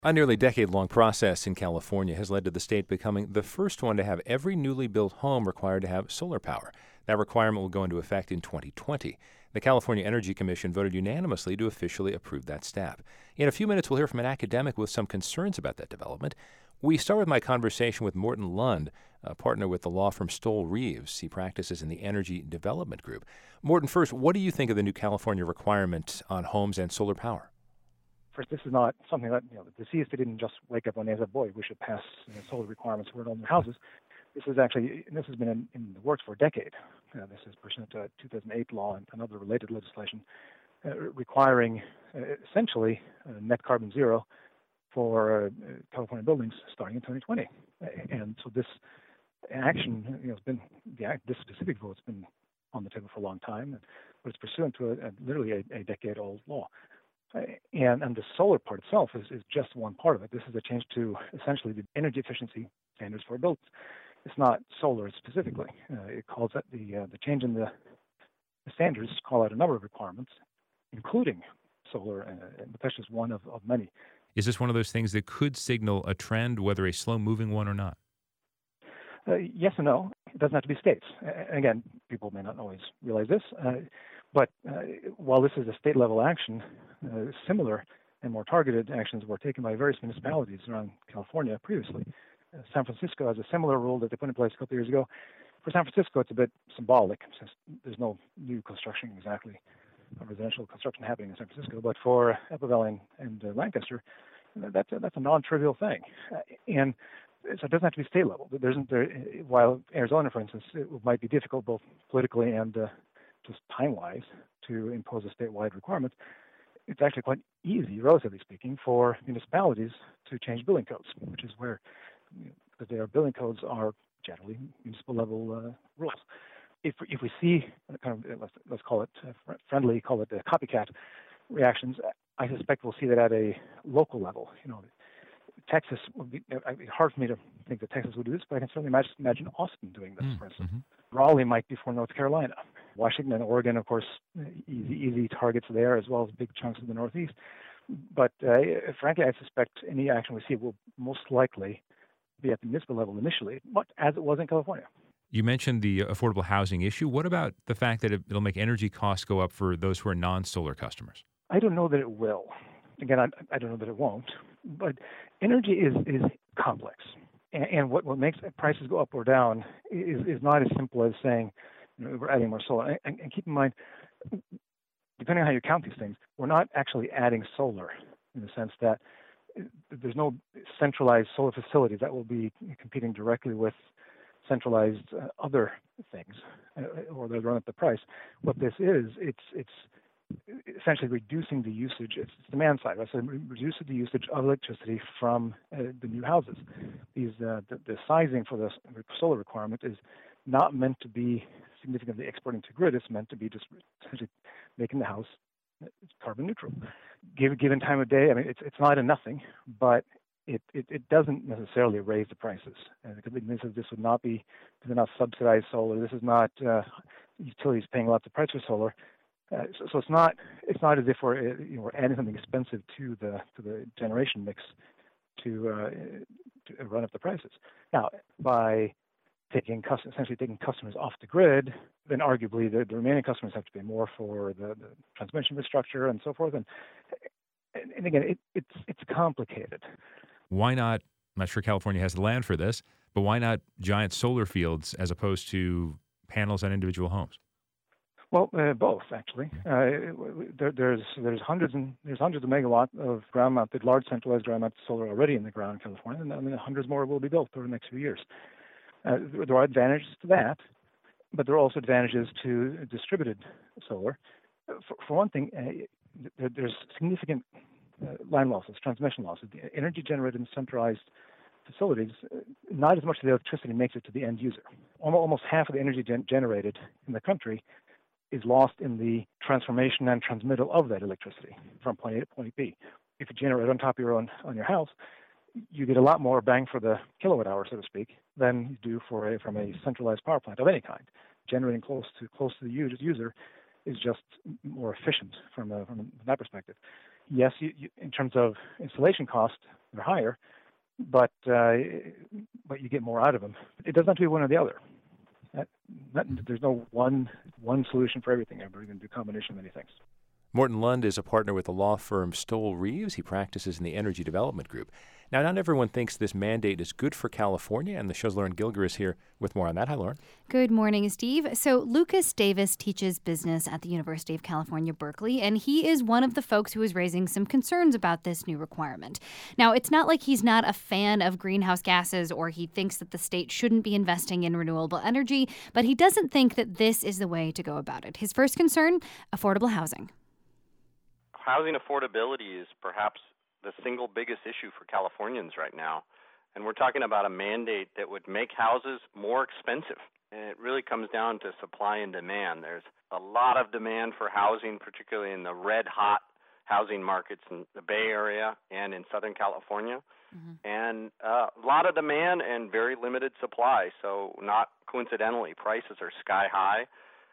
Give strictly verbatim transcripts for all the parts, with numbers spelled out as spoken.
A nearly decade-long process in California has led to the state becoming the first one to have every newly built home required to have solar power. That requirement will go into effect in twenty twenty. The California Energy Commission voted unanimously to officially approve that step. In a few minutes, we'll hear from an academic with some concerns about that development. We start with my conversation with Morton Lund, a partner with the law firm Stoll Reeves. He practices in the Energy Development Group. Morton, first, what do you think of the new California requirement on homes and solar power? First, this is not something that, you know, the deceased didn't just wake up one day and say, boy, we should pass you know, solar requirements for all their houses. This is actually, this has been in, in the works for a decade. Uh, this is pursuant to a two thousand eight law and another related legislation uh, requiring uh, essentially uh, net carbon zero for uh, California buildings starting in twenty twenty. And so this action, you know, has been, the act, this specific vote has been on the table for a long time, but it's pursuant to a, a, literally a, a decade-old law. And, and the solar part itself is, is just one part of it. This is a change to essentially the energy efficiency standards for buildings. It's not solar specifically. Uh, it calls it the uh, the change in the, the standards call out a number of requirements, including solar, uh, but that's just one of, of many. Is this one of those things that could signal a trend, whether a slow-moving one or not? Uh, yes and no. It doesn't have to be states. Uh, again, people may not always realize this, uh, but uh, while this is a state-level action, uh, similar and more targeted actions were taken by various municipalities around California previously. Uh, San Francisco has a similar rule that they put in place a couple of years ago. For San Francisco, it's a bit symbolic since there's no new construction exactly, uh, residential construction happening in San Francisco. But for Apple Valley and, and uh, Lancaster, that's a, that's a non-trivial thing. Uh, and so it doesn't have to be state level. There isn't there, while Arizona, for instance, it might be difficult both politically and uh, just time-wise to impose a statewide requirement, it's actually quite easy, relatively speaking, for municipalities to change building codes, which is where, because their building codes are generally municipal-level uh, rules. If if we see kind of let's, let's call it uh, friendly, call it uh, copycat reactions, I suspect we'll see that at a local level. You know, Texas would be uh, hard for me to think that Texas would do this, but I can certainly imagine, imagine Austin doing this, for instance. Mm-hmm. Raleigh might be for North Carolina. Washington and Oregon, of course, easy easy targets there, as well as big chunks of the Northeast. But uh, frankly, I suspect any action we see will most likely be at the municipal level initially, but as it was in California. You mentioned the affordable housing issue. What about the fact that it'll make energy costs go up for those who are non-solar customers? I don't know that it will. Again, I, I don't know that it won't. But energy is, is complex. And, and what, what makes prices go up or down is, is not as simple as saying, you know, we're adding more solar. And, and keep in mind, depending on how you count these things, we're not actually adding solar in the sense that there's no centralized solar facility that will be competing directly with centralized uh, other things, uh, or they'll run up the price. What this is, it's it's essentially reducing the usage. It's demand side, right? So reducing the usage of electricity from uh, the new houses. These uh, the, the sizing for the solar requirement is not meant to be significantly exporting to grid. It's meant to be just essentially making the house carbon neutral. Given given time of day, I mean, it's it's not a nothing, but it, it, it doesn't necessarily raise the prices. And because it means that this would not be, this is not subsidized solar. This is not uh, utilities paying lots of price for solar. Uh, so, so it's not it's not as if we're you know, we're adding something expensive to the to the generation mix to uh, to run up the prices. Now, by taking essentially taking customers off the grid, then arguably the, the remaining customers have to pay more for the, the transmission infrastructure and so forth. And and, and again, it, it's it's complicated. Why not? I'm not sure California has the land for this, but why not giant solar fields as opposed to panels on individual homes? Well, uh, both actually. Uh, there, there's there's hundreds and there's hundreds of megawatts of ground-mounted, large centralized ground-mounted solar already in the ground in California, and I mean, hundreds more will be built over the next few years. Uh, there are advantages to that, but there are also advantages to distributed solar. For, for one thing, uh, there, there's significant uh, line losses, transmission losses. The energy generated in centralized facilities, uh, not as much of the electricity makes it to the end user. Almost, almost half of the energy gen- generated in the country is lost in the transformation and transmittal of that electricity from point A to point B. If you generate on top of your own on your house, you get a lot more bang for the kilowatt hour, so to speak, than you do for a, from a centralized power plant of any kind. Generating close to close to the user is just more efficient from, a, from that perspective. Yes, you, you, in terms of installation cost, they're higher, but uh, but you get more out of them. It doesn't have to be one or the other. That, that, there's no one one solution for everything. Everybody's going to do a combination of many things. Morton Lund is a partner with the law firm Stoll Reeves. He practices in the Energy Development Group. Now, not everyone thinks this mandate is good for California, and the show's Lauren Gilger is here with more on that. Hi, Lauren. Good morning, Steve. So Lucas Davis teaches business at the University of California, Berkeley, and he is one of the folks who is raising some concerns about this new requirement. Now, it's not like he's not a fan of greenhouse gases or he thinks that the state shouldn't be investing in renewable energy, but he doesn't think that this is the way to go about it. His first concern, affordable housing. Housing affordability is perhaps the single biggest issue for Californians right now. And we're talking about a mandate that would make houses more expensive. And it really comes down to supply and demand. There's a lot of demand for housing, particularly in the red-hot housing markets in the Bay Area and in Southern California. Mm-hmm. And uh, a lot of demand and very limited supply. So not coincidentally, prices are sky high.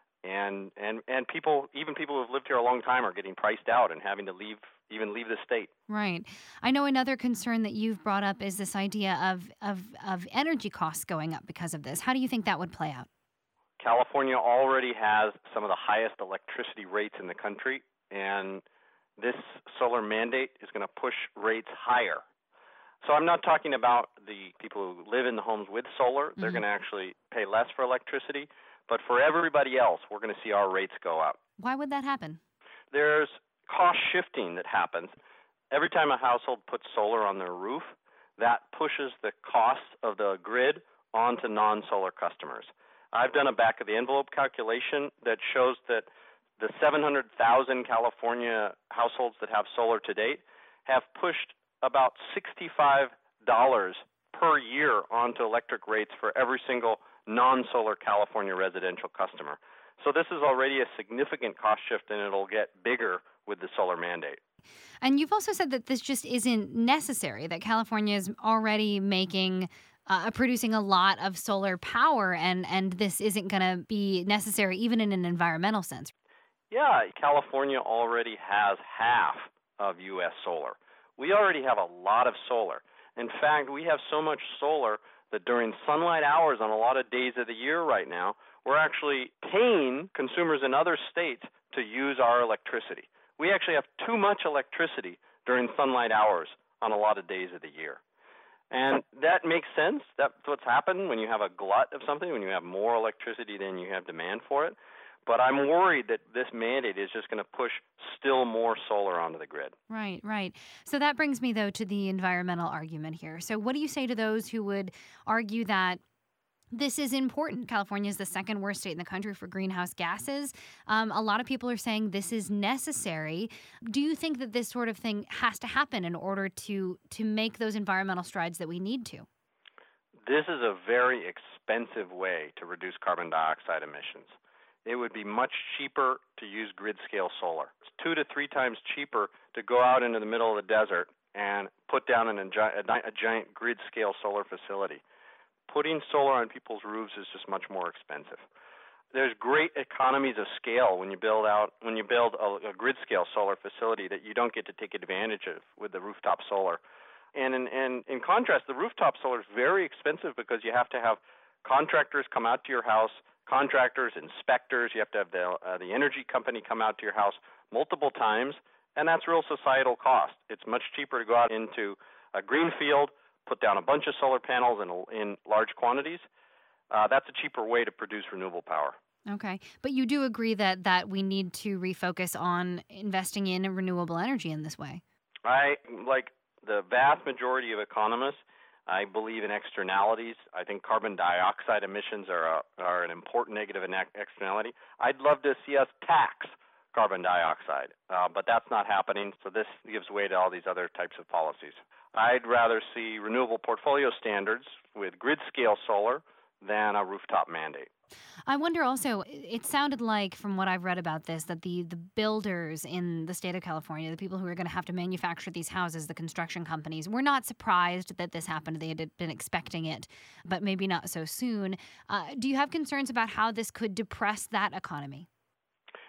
And, and and people, even people who have lived here a long time, are getting priced out and having to leave, even leave the state. Right. I know another concern that you've brought up is this idea of, of, of energy costs going up because of this. How do you think that would play out? California already has some of the highest electricity rates in the country, and this solar mandate is going to push rates higher. So I'm not talking about the people who live in the homes with solar. They're mm-hmm. going to actually pay less for electricity. But for everybody else, we're going to see our rates go up. Why would that happen? There's cost shifting that happens. Every time a household puts solar on their roof, that pushes the cost of the grid onto non-solar customers. I've done a back-of-the-envelope calculation that shows that the seven hundred thousand California households that have solar to date have pushed about sixty-five dollars per year onto electric rates for every single non-solar California residential customer. So this is already a significant cost shift, and it'll get bigger with the solar mandate. And you've also said that this just isn't necessary, that California is already making, uh, producing a lot of solar power, and, and this isn't going to be necessary even in an environmental sense. Yeah, California already has half of U S solar. We already have a lot of solar. In fact, we have so much solar that during sunlight hours on a lot of days of the year right now, we're actually paying consumers in other states to use our electricity. We actually have too much electricity during sunlight hours on a lot of days of the year. And that makes sense. That's what's happened when you have a glut of something, when you have more electricity than you have demand for it. But I'm worried that this mandate is just going to push still more solar onto the grid. Right, right. So that brings me, though, to the environmental argument here. So what do you say to those who would argue that this is important? California is the second worst state in the country for greenhouse gases. Um, a lot of people are saying this is necessary. Do you think that this sort of thing has to happen in order to, to make those environmental strides that we need to? This is a very expensive way to reduce carbon dioxide emissions. It would be much cheaper to use grid-scale solar. It's two to three times cheaper to go out into the middle of the desert and put down an, a, a giant grid-scale solar facility. Putting solar on people's roofs is just much more expensive. There's great economies of scale when you build out when you build a, a grid-scale solar facility that you don't get to take advantage of with the rooftop solar. And in, in, in contrast, the rooftop solar is very expensive because you have to have contractors come out to your house, contractors, inspectors. You have to have the uh, the energy company come out to your house multiple times, and that's real societal cost. It's much cheaper to go out into a green field, put down a bunch of solar panels in, in large quantities. Uh, that's a cheaper way to produce renewable power. Okay. But you do agree that, that we need to refocus on investing in renewable energy in this way? I, like the vast majority of economists, I believe in externalities. I think carbon dioxide emissions are a, are an important negative externality. I'd love to see us tax carbon dioxide, uh, but that's not happening, so this gives way to all these other types of policies. I'd rather see renewable portfolio standards with grid-scale solar than a rooftop mandate. I wonder also, it sounded like from what I've read about this, that the, the builders in the state of California, the people who are going to have to manufacture these houses, the construction companies, were not surprised that this happened. They had been expecting it, but maybe not so soon. Uh, do you have concerns about how this could depress that economy?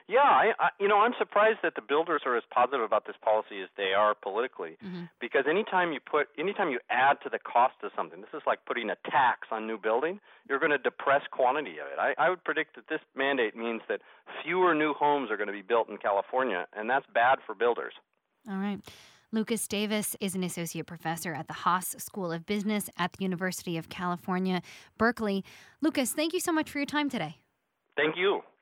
Yeah, I, I, you know, I'm surprised that the builders are as positive about this policy as they are politically, Mm-hmm. because anytime you put, anytime you add to the cost of something, this is like putting a tax on new building, you're going to depress quantity of it. I, I would predict that this mandate means that fewer new homes are going to be built in California, and that's bad for builders. All right. Lucas Davis is an associate professor at the Haas School of Business at the University of California, Berkeley. Lucas, thank you so much for your time today. Thank you.